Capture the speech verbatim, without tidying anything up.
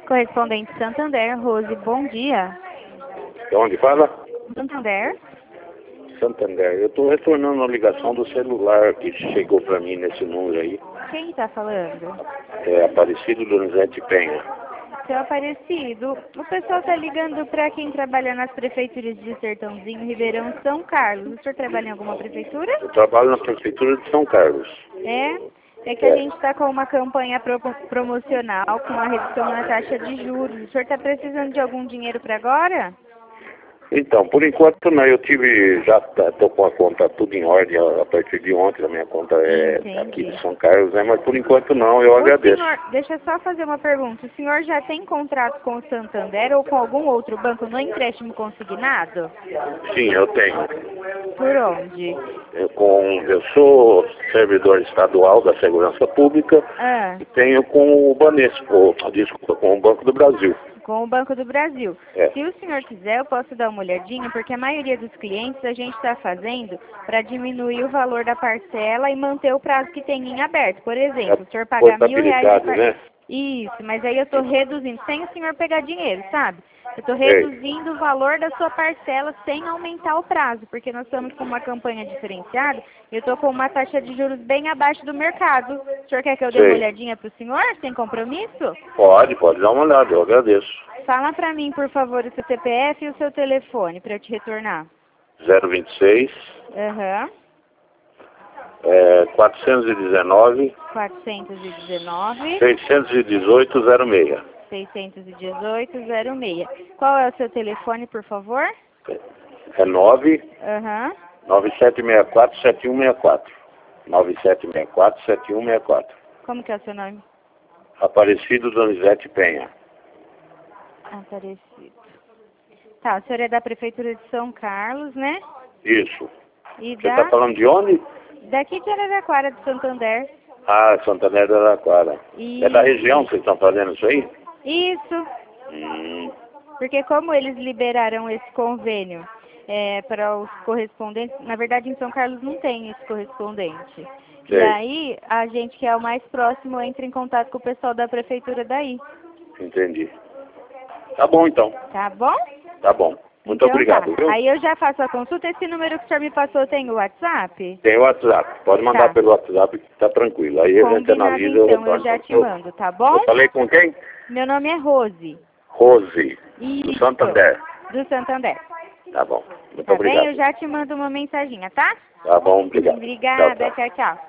Correspondente Santander, Rose, bom dia. De onde fala? Santander. Santander. Eu estou retornando a ligação do celular que chegou para mim nesse número aí. Quem está falando? É Aparecido Donizete Penha. Seu Aparecido, o pessoal está ligando para quem trabalha nas prefeituras de Sertãozinho, Ribeirão, São Carlos. O senhor trabalha em alguma prefeitura? Eu trabalho na prefeitura de São Carlos. É? É que a gente está com uma campanha pro promocional com uma redução na taxa de juros. O senhor está precisando de algum dinheiro para agora? Então, por enquanto não, eu tive, já estou com a conta tudo em ordem a, a partir de ontem, a minha conta é Entendi. aqui de São Carlos, né? Mas por enquanto não, eu O agradeço. senhor, deixa eu só fazer uma pergunta. O senhor já tem contrato com o Santander ou com algum outro banco no empréstimo consignado? Sim, eu tenho. Por onde? Eu, com, eu sou servidor estadual da Segurança Pública Ah, e tenho com o Banesco, desculpa, com o Banco do Brasil. com o Banco do Brasil. É. Se o senhor quiser, eu posso dar uma olhadinha, porque a maioria dos clientes a gente está fazendo para diminuir o valor da parcela e manter o prazo que tem em aberto. Por exemplo, o senhor pagar mil reais de par... né? Isso, mas aí eu estou reduzindo, sem o senhor pegar dinheiro, sabe? Eu estou Sei. reduzindo o valor da sua parcela sem aumentar o prazo, porque nós estamos com uma campanha diferenciada e eu estou com uma taxa de juros bem abaixo do mercado. O senhor quer que eu dê Sei. uma olhadinha para o senhor, sem compromisso? Pode, pode dar uma olhada, eu agradeço. Fala para mim, por favor, o seu C P F e o seu telefone para eu te retornar. zero vinte e seis, Aham. é, quatrocentos e dezenove, quatrocentos e dezenove, seiscentos e dezoito, zero seis. seiscentos e dezoito, zero seis. Qual é o seu telefone, por favor? É nove Aham. nove sete seis quatro sete um seis quatro. nove sete seis quatro sete um seis quatro. Como que é o seu nome? Aparecido Donizete Penha. Aparecido. Tá, o senhor é da Prefeitura de São Carlos, né? Isso. E Você da... está falando de onde? Daqui de Araraquara, de Santander. Ah, Santander da Araraquara. E... É da região que vocês estão fazendo isso aí? Isso. Hum, Porque como eles liberaram esse convênio é, para os correspondentes, na verdade em São Carlos não tem esse correspondente. E sei. aí a gente que é o mais próximo entra em contato com o pessoal da prefeitura daí. Entendi. Tá bom então. Tá bom? Tá bom. Muito Então obrigado, tá. viu? Aí eu já faço a consulta. Esse número que o senhor me passou tem o WhatsApp? Tem o WhatsApp. Pode mandar Tá. pelo WhatsApp que tá tranquilo. Aí a gente Combinado analisa. eu então, eu retorno. já te Eu- mando, tá bom? Eu falei com quem? Meu nome é Rose. Rose, do Isso. Santander. Do Santander. Tá bom. Muito Tá obrigado. bem? Eu já te mando uma mensaginha, tá? Tá bom, obrigado. Obrigada, Tchau, tchau. tchau, tchau.